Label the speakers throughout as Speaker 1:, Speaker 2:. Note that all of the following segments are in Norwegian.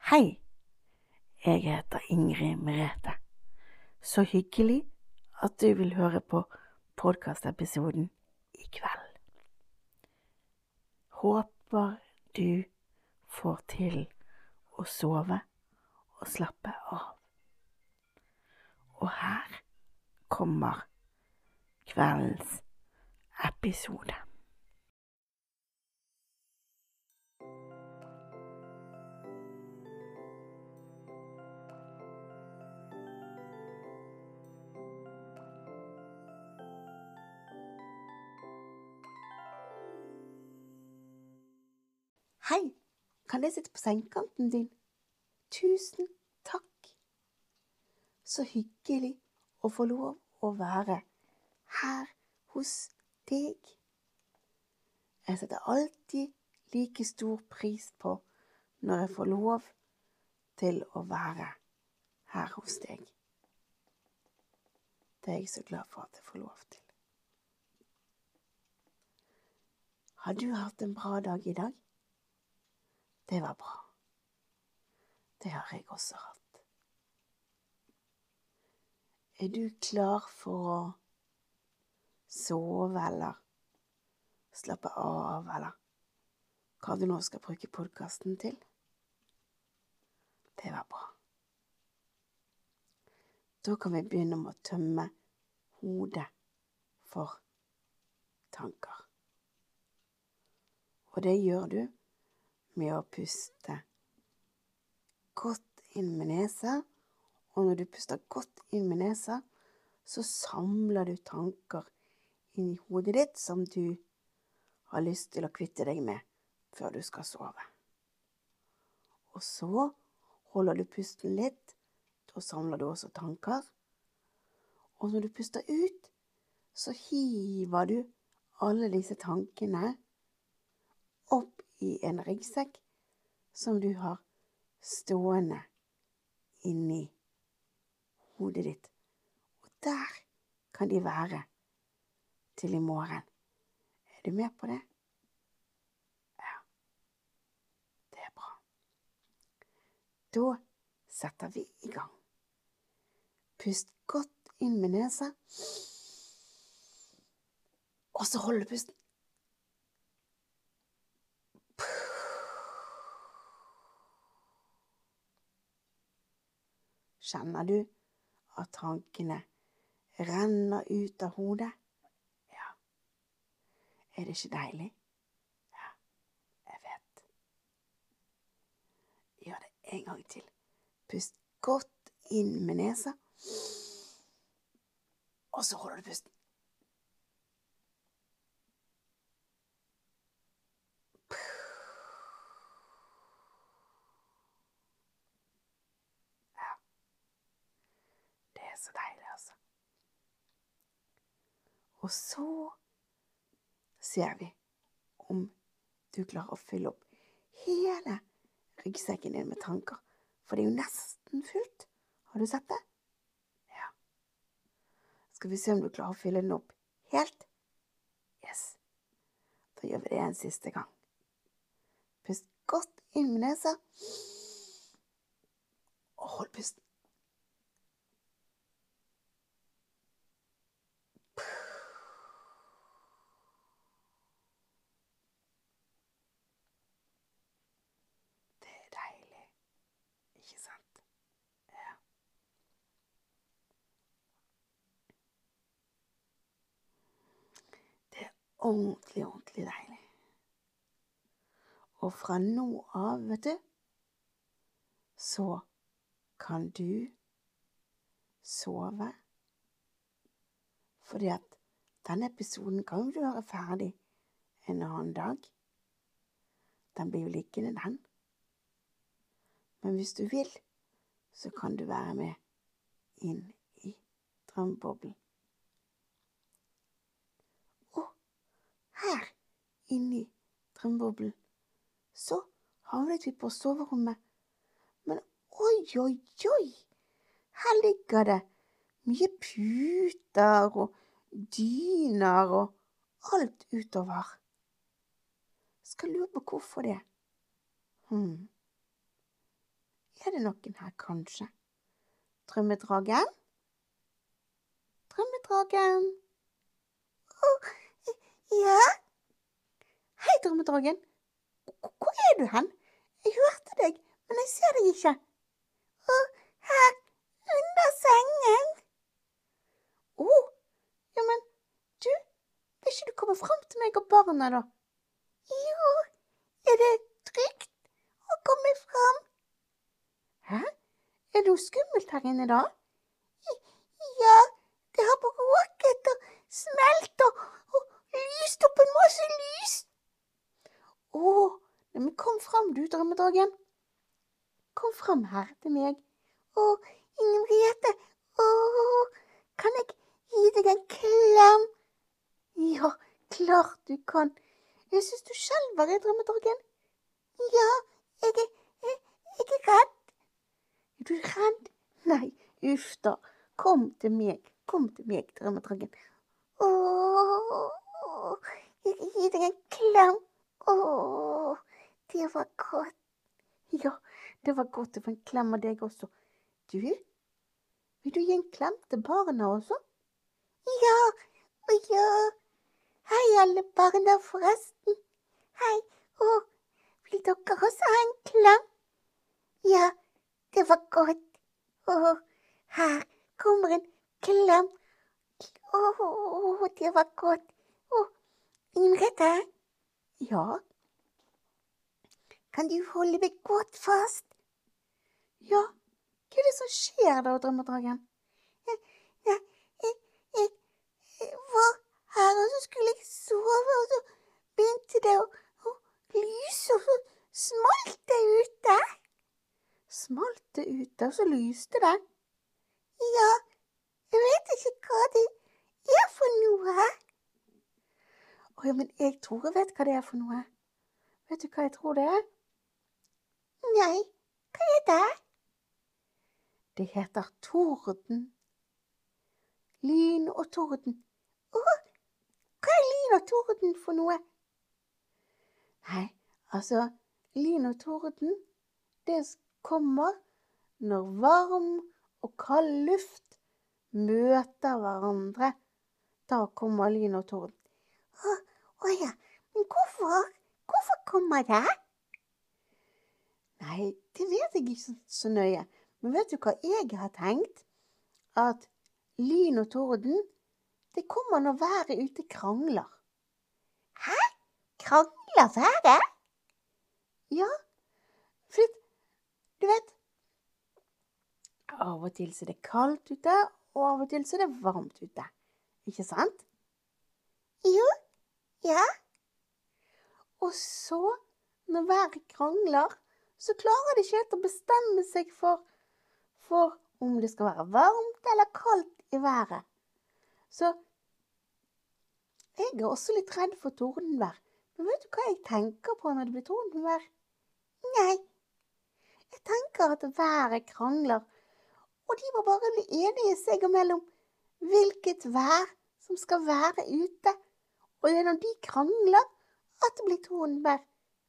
Speaker 1: Hei, jeg heter Ingrid Merete. Så hyggelig at du vil høre på podcastepisoden i kveld. Håper du får til å sove og slappe av. Og her kommer kveldens episode. Hei, kan jeg sitte på sengekanten din? Tusen takk. Så hyggelig å få lov å være her hos deg. Jeg setter alltid like stor pris på når jeg får lov til å være her hos deg. Det er jeg så glad for at jeg får lov til. Har du hatt en bra dag i dag? Det var bra. Det har jeg også hatt. Er du klar for å sove eller slappe av, eller hva du nå skal bruke podcasten til? Det var bra. Da kan vi begynne med å tømme hodet for tanker. Og det gjør du med å puste godt inn med nesa, og når du puster godt inn med nesa, så samler du tanker inn i hodet ditt som du har lyst til å kvitte deg med før du skal sove. Og så holder du pusten litt, da samler du også tanker, og når du puster ut, så hiver du alle disse tankene opp i en ryggsekk som du har stående inni hodet ditt. Og der kan de være til i morgen. Er du med på det? Ja, det er bra. Da setter vi i gang. Pust godt inn med nesa, og så holder du pusten. Kjenner du at tankene renner ut av hodet? Ja. Er det ikke deilig? Ja, jeg vet. Gjør det en gang til. Pust godt inn med nesa, og så holder du pusten. Så deilig, altså. Og så ser vi om du klarer å fylle opp hele ryggsekken din med tanker. For det er jo nesten fullt. Har du sett det? Ja. Skal vi se om du klarer å fylle den opp helt? Yes. Da gjør vi det en siste gang. Pust godt inn med nesa. Og hold pusten. Ikke sant? Ja. Det er ordentlig deilig. Og fra nå av, vet du, så kan du sove. Fordi at denne episoden kan du høre ferdig en annen dag. Den blir jo liggende, den. Men hvis du vil, så kan du være med inn i drømmeboblen. Og her inne i drømmeboblen så havnet vi på soverommet. Men oi, her ligger det mye puter og dyner og alt utover. Skal lure på hvorfor det. det noen her, kanskje? Drømmedragen? Drømmedragen? Ja? Hei, drømmedragen. Hvor er du hen? Jeg hørte deg, men jeg ser deg ikke. Her, under sengen. Ja, men du, vil ikke du komme frem til meg og barna da? Jo, er det trygt å komme frem? Hæ? Er det noe skummelt her inne da? Ja, det har bråket og smelt og lyst opp en masse lys. Men kom frem du, drømmedragen. Kom frem her til meg. Ingebrigtse, kan jeg gi deg en klem? Ja, klart du kan. Jeg synes du skjelver, drømmedragen. Ja, jeg er redd. Er du redd? Nei, uff da. Kom til meg, drømmedragen. Jeg gir deg en klem. Det var godt. Ja, det var godt å få en klem av deg også. Du, vil du gi en klem til barna også? Ja. Hei alle barna forresten. Hei, vil dere også ha en klem? Ja, det var godt. Her kommer en klem. Det var godt. Ingebrigtse? Ja? Kan du holde meg godt fast? Ja, hva er det som skjer da, drømmedragen? Jeg var her, og så skulle jeg sove, og så begynte det å lyse, og så smalt det ute. Smalt det ute, og så lyste det? Ja, jeg vet ikke hva det er for noe. Ja, men jeg tror jeg vet hva det er for noe. Vet du hva jeg tror det er? Nei, hva er det? Det heter torden. Lyn og torden. Hva er lyn og torden for noe? Nei, altså, lyn og torden, det kommer når varm og kald luft møter hverandre. Da kommer lyn og torden. Ja, men hvorfor kommer det? Nei, det vet jeg ikke så nøye. Men vet du hva jeg har tenkt? At lyn og torden, det kommer når været ute krangler. Hæ? Krangler været? Ja, for du vet, av og til så er det kaldt ute, og av og til så er det varmt ute. Ikke sant? Jo, ja. Og så, når været krangler, så klarer de ikke helt å bestemme seg for om det skal være varmt eller kaldt i været. Så jeg er også litt redd for tordenvær. Men vet du hva jeg tenker på når det blir tordenvær? Nei, jeg tenker at været krangler, og de må bare bli enige seg imellom hvilket vær som skal være ute. Og det er når de krangler at det blir tordenvær.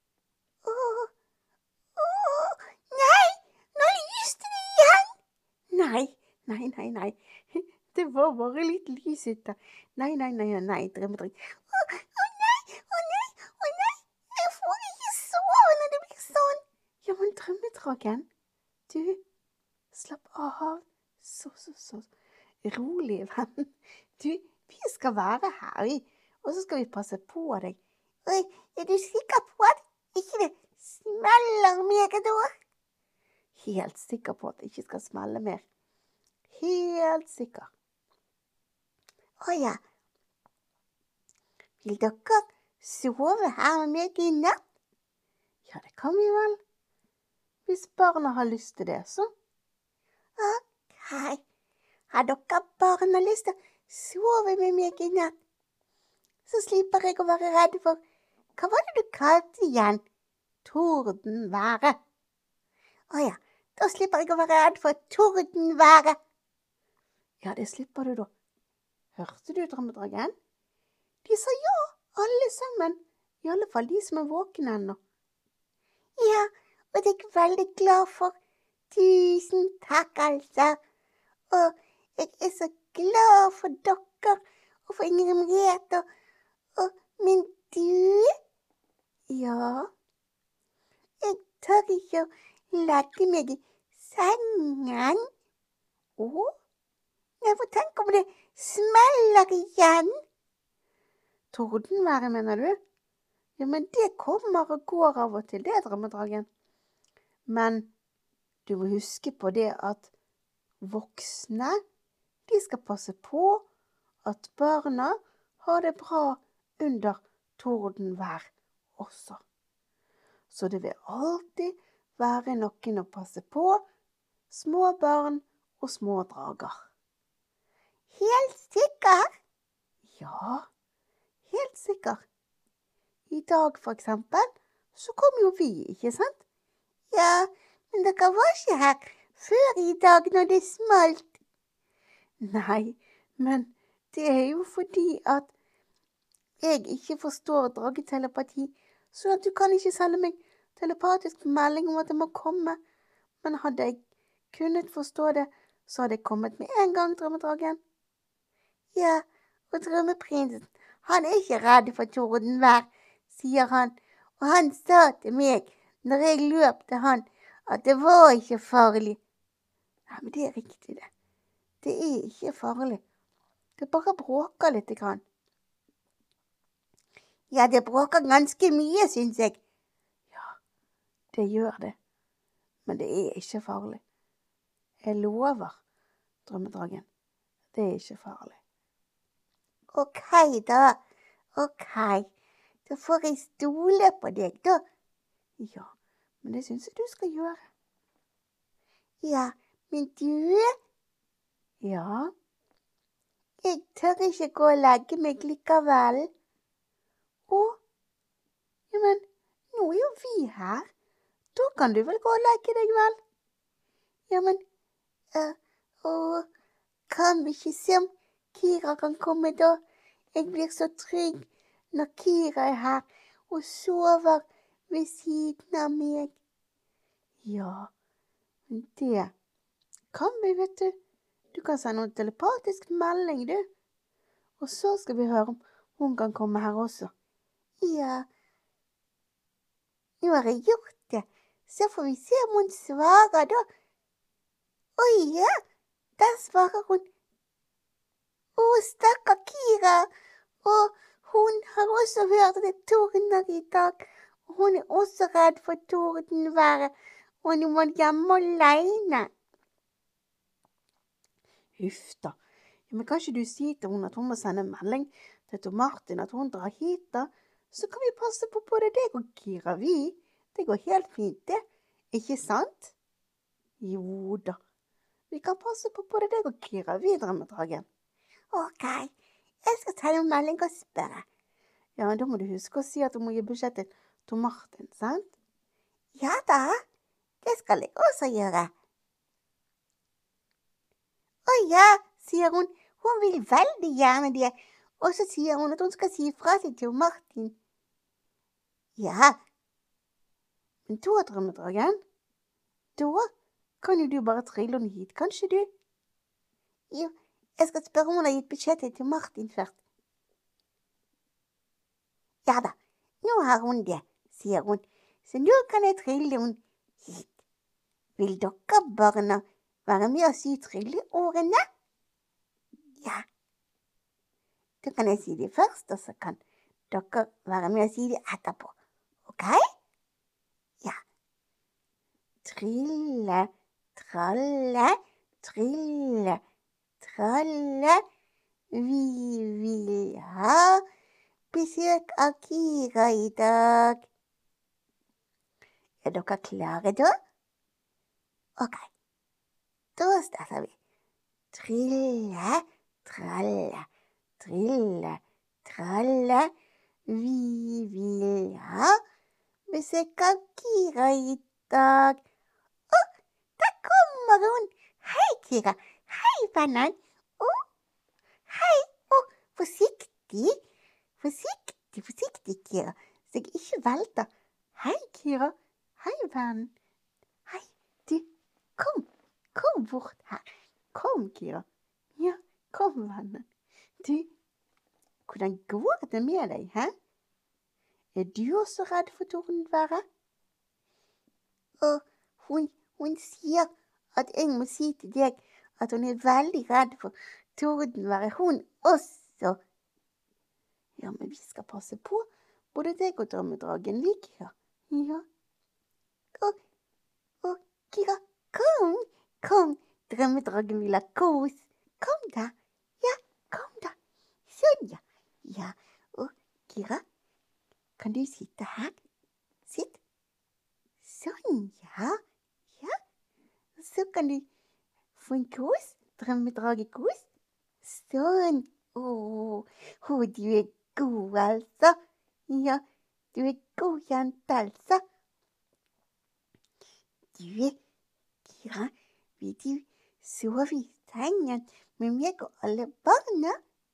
Speaker 1: Nei, nå lyste det igjen! Nei. Det var bare litt lys ute. Nei, drømmedragen. Å nei, jeg får ikke sove når det blir sånn. Ja, men drømmedragen, du, slapp av. Så. Rolig, venn. Du, vi skal være her, og så skal vi passe på deg. Er du sikker på at ikke det smeller mer da? Helt sikker på at det ikke skal smelle mer. Helt sikker. Ja. Vil dere sove her med meg i natt? Ja, det kan vi vel. Hvis barna har lyst til det, så. Ok. Har dere barna lyst til å sove med meg i natt? Så slipper jeg å være redd for, hva var det du kalte igjen? Tordenværet. Ja, da slipper jeg å være redd for tordenværet. Ja, det slipper du da. Hørte du drømmedragen? De sa ja, alle sammen. I alle fall de som er våkne ennå. Ja, og det er jeg veldig glad for. Tusen takk, altså. Og jeg så glad for dere, og for Ingrid Merete, men du? Ja, jeg tør ikke å legge meg i sengen. Ja, for tenk om det smeller igjen. Tordenværet, mener du? Ja, men det kommer og går av og til, det, Drømmedragen. Men du må huske på det at voksne, de skal passe på at barna har det bra under tordenvær også. Så det vil alltid være noen å passe på, små barn og små drager. Helt sikker? Ja, helt sikker. I dag for eksempel, så kom jo vi, ikke sant? Ja, men dere var ikke her før i dag når det smalt. Nei, men det er jo fordi at jeg ikke forstår dragetelepati, så at du kan ikke sende meg telepatisk melding om at jeg må komme. Men hadde jeg kunnet forstå det, så hadde jeg kommet med en gang, Drømmedragen. Ja, og Drømmeprinsen, han er ikke redd for tordenvær, sier han. Og han sa til meg, når jeg løp til han, at det var ikke farlig. Nei, men det er riktig det. Det er ikke farlig. Det bare bråker litt grann. Ja, det bråker ganske mye, synes jeg. Ja, det gjør det. Men det er ikke farlig. Jeg lover, Drømmedragen. Det er ikke farlig. Ok da. Ok. Da får jeg stole på deg da. Ja, men det synes jeg du skal gjøre. Ja, men du? Ja, jeg tør ikke gå og legge meg likevel. Ja, men nå er jo vi her. Da kan du vel gå og legge deg vel? Ja, men, kan vi ikke se om Kira kan komme da? Jeg blir så trygg når Kira er her og sover ved siden av meg. Ja, men det kan vi, vet du. Du kan sende en telepatisk melding, du. Og så skal vi høre om hun kan komme her også. Ja, nå har jeg gjort det. Så får vi se om hun svarer da. Oi, ja, der svarer hun. Stakkar Kira. Og hun har også hørt det tordner i dag. Hun er også redd for tordenværet. Og nå må hjemme alene. Huff da. Ja, men kan ikke du si til hun at hun må sende melding til Tor Martin at hun drar hit da? Så kan vi passe på både deg og Kira, vi. Det går helt fint, det. Ikke sant? Jo da. Vi kan passe på både deg og Kira, vi, Drømmedragen. Ok, jeg skal ta en melding og spørre. Ja, men da må du huske å si at du må gi beskjed til Tor Martin, sant? Ja da, det skal jeg også gjøre. Å ja, sier hun. Hun vil veldig gjerne det. Og så sier hun at hun skal si fra til Tor Martin. Ja, men da, Drømmedragen, da kan jo du bare trille henne hit, kanskje du? Jo, jeg skal spørre om hun har gitt beskjed til Tor Martin først. Ja da, nå har hun det, sier hun. Så nå kan jeg trille henne hit. Vil dere barna være med å si trilleordene? Ja. Da kan jeg si det først, og så kan dere være med å si det etterpå. Ok? Ja. Trille, tralle, trille, tralle. Vi vil ha besøk av Kira i dag. Er dere klare da? Ok, da starter vi. Trille, tralle, trille, tralle. Vi vil ha besøk av Kira i dag. Der kommer hun. Hei, Kira. Hei, vennen. Hei. Forsiktig. Forsiktig, forsiktig, Kira. Så jeg ikke velter. Hei, Kira. Hei, vennen. Hei, du. bort her. Kom, Kira. Ja, kom, vennen. Du, hvordan går det med deg, hæ? Er du også redd for tordenværet? Og hun sier at jeg må si til deg at hun er veldig redd for tordenværet, hun også. Ja, men vi skal passe på både deg og drømmedragen, vi, Kira. Ja. Og Kira, kom, drømmedragen vil ha kos. Kom da. Ja, kom da. Sånn, ja. Ja, og Kira, kan du sitte her? Sitt. Sånn, ja. Ja. Så kan du få en kos. Drømmedragekos. Sånn. Du er god, altså. Ja, du er god jente, altså. Du, Kira, vil du sove i sengen med meg og alle barna?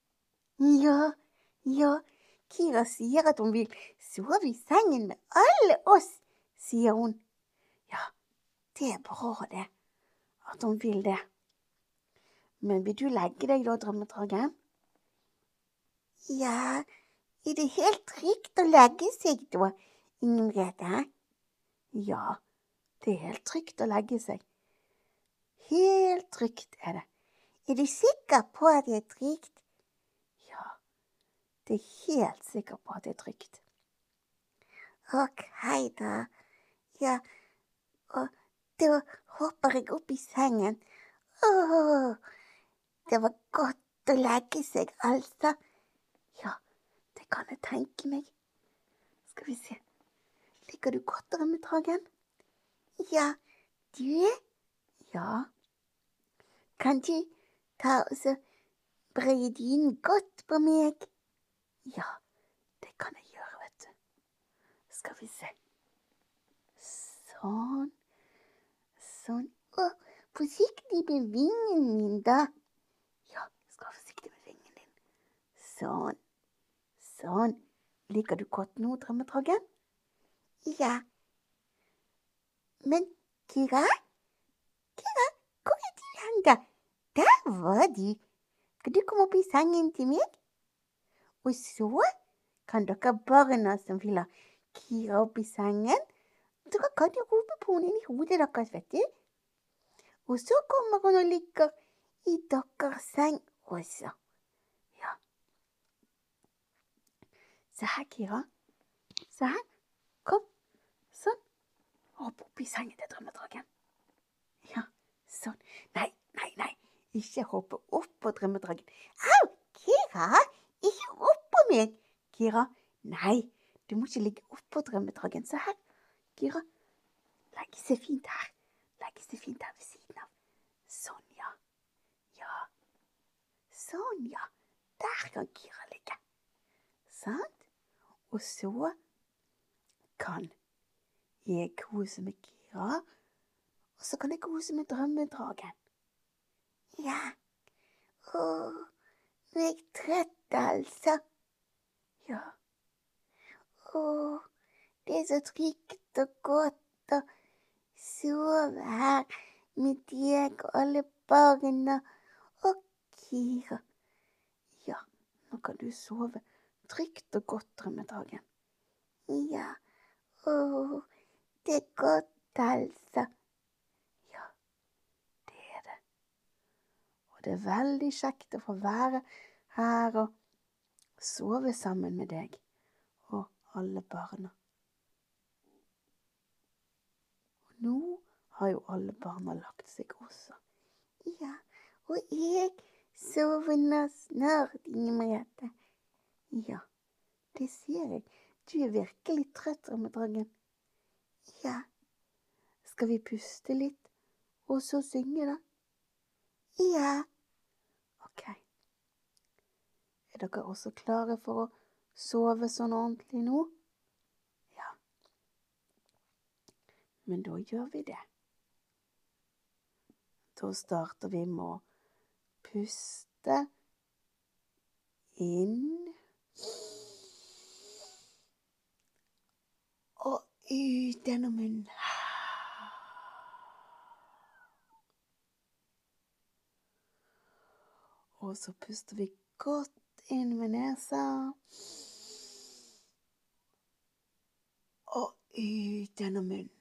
Speaker 1: Ja, Kira sier at hun vil sove i sengen med alle oss, sier hun. Ja, det er bra det, at hun vil det. Men vil du legge deg da, drømmedragen? Ja, er det helt trygt å legge seg da, Inger Merete? Ja, det er helt trygt å legge seg. Helt trygt er det. Er du sikker på at det er trygt? Ja, det er helt sikker på at det er trygt. Ok da. Ja, og da hopper jeg opp i sengen. Det var godt å legge seg, altså. Ja, det kan jeg tenke meg. Skal vi se. Ligger du godt, drømmedragen? Ja, du? Ja. Kan du ta og så breie dynen godt på meg? Ja, det kan jeg gjøre, vet du. Skal vi se. Sånn. Forsiktig med vingen min, da. Ja, jeg skal være forsiktig med vingen din. Sånn. Liker du godt nå, drømmedragen? Ja. Men Kira, hvor er du hen da? Der var du. Skal du komme opp i sengen til meg? Og så kan dere barna som vil ha Kira opp i sengen, dere kan jo rope på henne inn i hodet deres, vet du. Og så kommer hun og ligger i deres seng også. Ja. Se her, Kira. Se her. Kom. Sånn. Hopp opp i sengen til drømmedragen. Ja, sånn. Nei. Ikke hoppe opp på drømmedragen. Au, Kira! Ikke opp på meg! Kira, nei, du må ikke ligge opp på drømmedragen. Se her, Kira. Legg seg fint her. Ved siden av. Sånn, ja. Sånn, ja. Der kan Kira ligge. Sant? Og så kan jeg kose med Kira, og så kan jeg kose med drømmedragen. Ja. Nå er jeg trett, altså. Ja. Det er så trygt og godt å sove her med deg og alle barna og Kira. Ja, nå kan du sove trygt og godt, drømmedragen. Ja, det er godt, altså. Ja, det er det. Og det er veldig kjekt å få være her og sove sammen med deg og alle barna. Og nå har jo alle barna lagt seg også. Ja, og jeg sovner snart, Inger Merete. Ja, det ser jeg. Du er virkelig trøtt, drømmedragen. Ja. Skal vi puste litt, og så synge da? Ja. Ok. Er dere også klare for å sove sånn ordentlig nå? Ja. Men da gjør vi det. Da starter vi med å puste inn og ut gjennom munnen. Og så puster vi godt inn med nesa. Og ut gjennom munnen.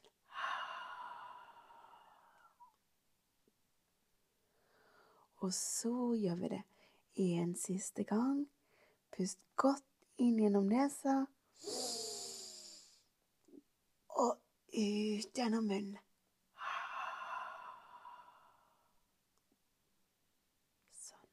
Speaker 1: Og så gjør vi det en siste gang. Pust godt inn gjennom nesa. Og ut gjennom munnen. Sånn.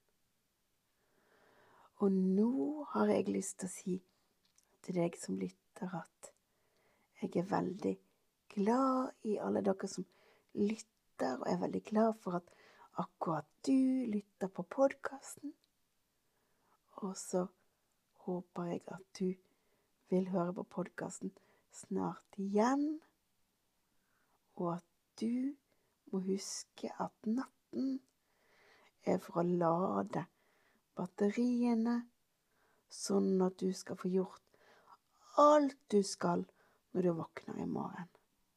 Speaker 1: Og nå har jeg lyst til å si til deg som lytter at jeg er veldig glad i alle dere som lytter, og jeg er veldig glad for at akkurat du lytter på podcasten. Og så håper jeg at du vil høre på podcasten snart igjen, og at du må huske at natten er for å lade batteriene, sånn at du skal få gjort alt du skal når du våkner i morgen.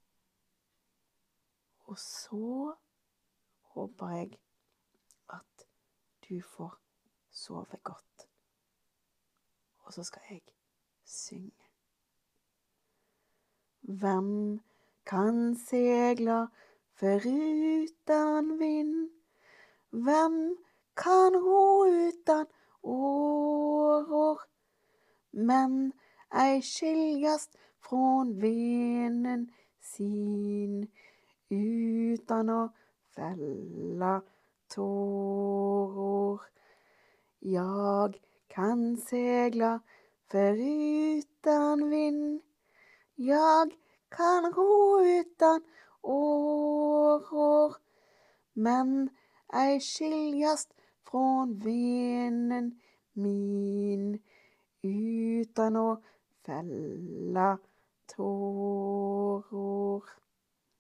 Speaker 1: Og så håper jeg at du får sove godt. Og så skal jeg synge. Hvem kan segla foruten vind? Hvem kan ro utan åror? Men ei skiljast från venen sin, utan å fälla tårer. Jag kan segla foruten vind. Jag kan ro utan åror. Men ei skiljast från venen min, utan å fälla tårer.